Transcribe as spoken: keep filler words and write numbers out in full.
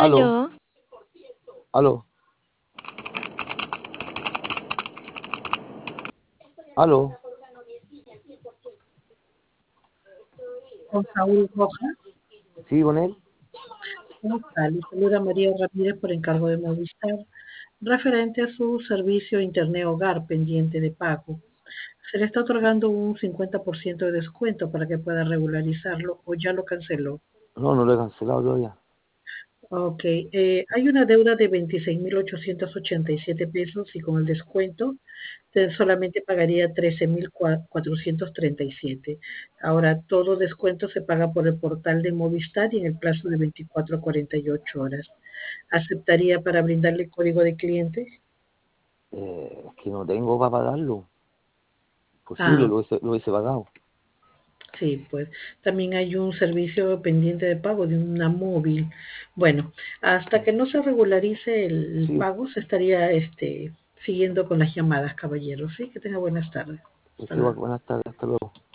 Aló, Aló, aló, aló. Con Saúl Rojas. ¿Sí con él? ¿Cómo está? Le saluda María Ramírez por encargo de Movistar, referente a su servicio Internet Hogar pendiente de pago. Se le está otorgando un cincuenta por ciento de descuento para que pueda regularizarlo o ya lo canceló. No, no lo he cancelado todavía. Ok, eh, hay una deuda de veintiséis mil ochocientos ochenta y siete pesos y con el descuento usted solamente pagaría trece mil cuatrocientos treinta y siete. Ahora, todo descuento se paga por el portal de Movistar y en el plazo de veinticuatro a cuarenta y ocho horas. ¿Aceptaría para brindarle código de cliente? Eh, es que no tengo para pagarlo. Posible, Ah, lo hubiese, lo hubiese pagado. sí, pues también hay un servicio pendiente de pago de una móvil. Bueno, hasta que no se regularice el, el Sí, pago, se estaría este, siguiendo con las llamadas, caballeros. Sí, que tenga buenas tardes. Hasta sí, luego. buenas tardes, hasta luego.